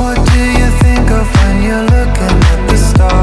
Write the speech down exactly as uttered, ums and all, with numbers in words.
What do you think of when you're looking at the stars?